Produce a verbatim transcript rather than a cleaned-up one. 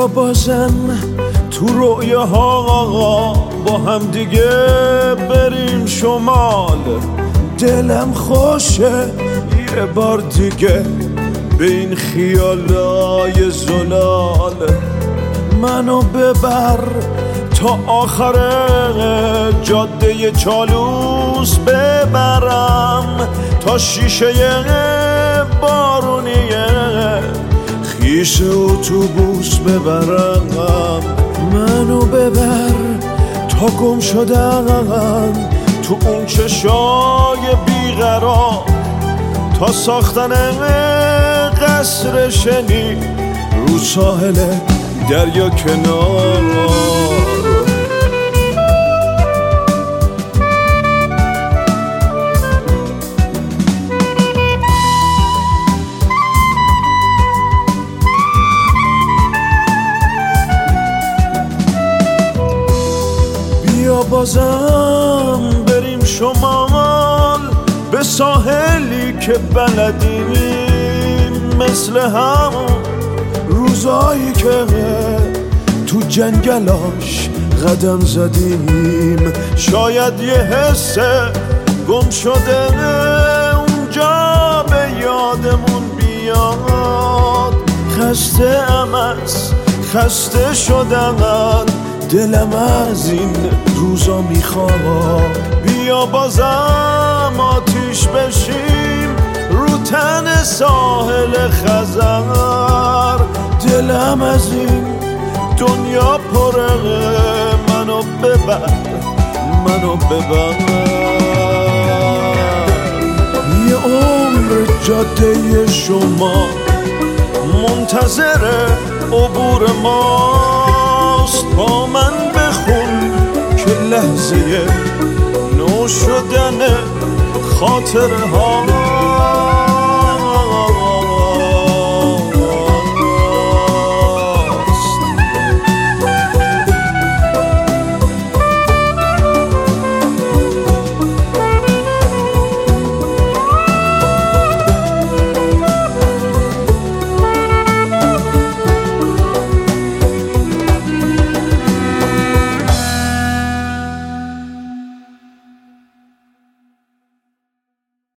بیا بازم تو رویاها با هم دیگه بریم شمال. دلم خوشه یه بار دیگه به این خیالای زلال. منو ببر تا آخر جاده چالوس، ببرم تا شیشه بارونیه خیش اتوبوس ببرم. منو ببر تا گم شدم تو اون چشای بیقرار، تا ساختن قصر شنی رو ساحل دریا کنار. بیا بازم بریم شمال، به ساحلی که بلدیم مثل همون روزایی که تو جنگلاش قدم زدیم. شاید یه حس گم شده اونجا به یادمون بیاد. خسته ام از خسته شدم، دلم از این روزا میخواد. بیا بازم آتیش بشیم رو تن ساحل خزر. دلم از این دنیا پره، منو ببر منو ببر. یه عمر جاده شما منتظر عبور ماست. با من بخون که لحظه نو شدن خاطرها